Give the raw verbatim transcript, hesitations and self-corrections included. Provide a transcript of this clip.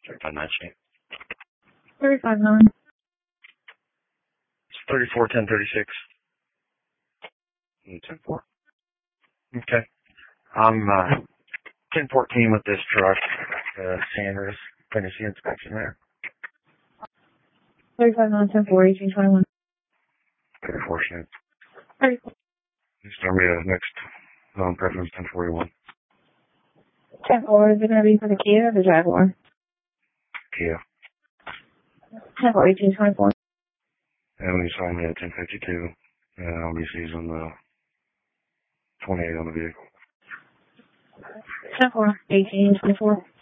Certified night sheet. thirty-five nine. It's thirty-four ten thirty-six. ten four. Okay. I'm uh, ten fourteen with this truck. Uh, Sanders. Finish the inspection there. thirty-five nine, ten four, eighteen twenty-one. thirty-four cents. thirty-four. Just tell me the next zone preference ten forty-one. ten four, is it going to be for the Kia or the Jaguar? Kia. ten four, eighteen twenty-four. And when you saw me at ten fifty-two, and I'll be seizing the twenty-eight on the vehicle. ten four, eighteen twenty-four.